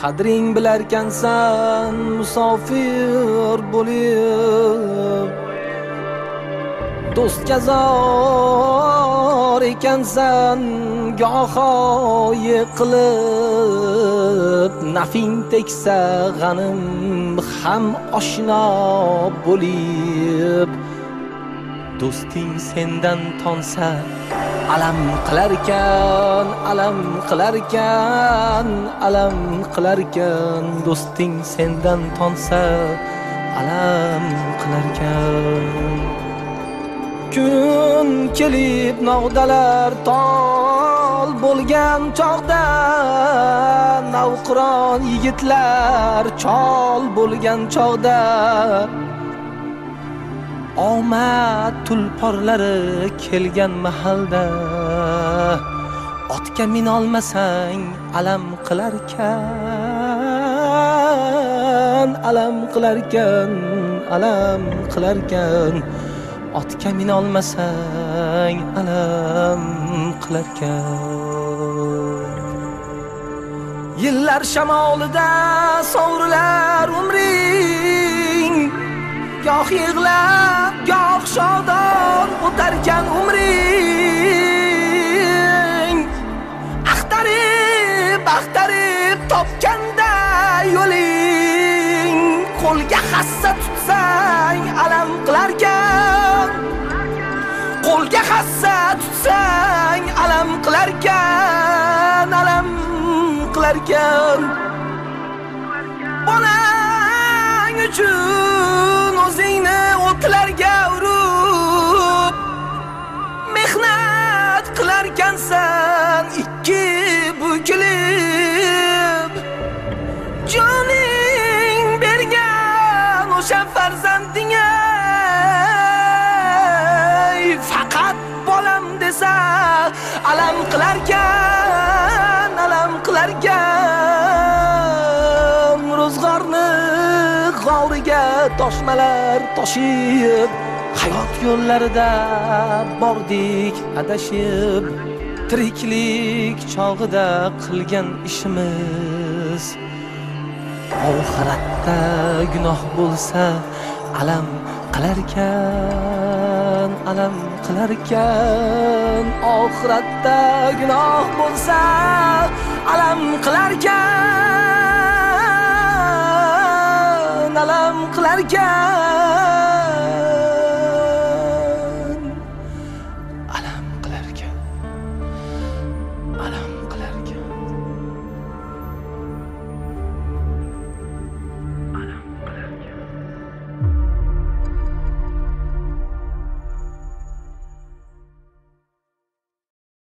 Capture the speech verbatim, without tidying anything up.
qadring bilarkansan musofir bo'lib, do'stga zor ekansan goho yiqilib, nafing teksa g'anim ham oshno bo'lib, do'sting sendan tonsa alam qilarkan, alam qilarkan, alam qilarkan, do'sting sendan tonsa alam qilarkan. Kun kelib nog'dalar tol bo'lgan chog'da, navqiron yigitlar chol bo'lgan chog'da, omad tulporlari kelgan mahalda, otga minolmasang alam qilarkan, alam qilarkan, alam qilarkan, otga minolmasang alam qilarkan. Yillar shamolida sovrilar umring, goh yig'lab, goh shodon o'tarkan umring. Axtarib, axtarib topganda yo'ling, qo'lga hassa tutsang alam qilarkan, qo'lga hassa tutsang alam qilarkan, alam qilarkan. Bolang uchun o'zingni o'tlarga urib, mehnat qilarkansan ikki bukilib, joning bergan o'sha farzandingga faqat bolam desa alam qilarkan, alam qilarkan. Ro'zg'orni g'origa toshmalar toshib, hayot yo'llarida bordik adashib, tiriklik chog'ida qilgan ishimiz oxiratda gunoh bo'lsa alam qilarkan, alam qilarkan. Oxiratda gunoh bo'lsa alam qilarkan, alam qilarkan.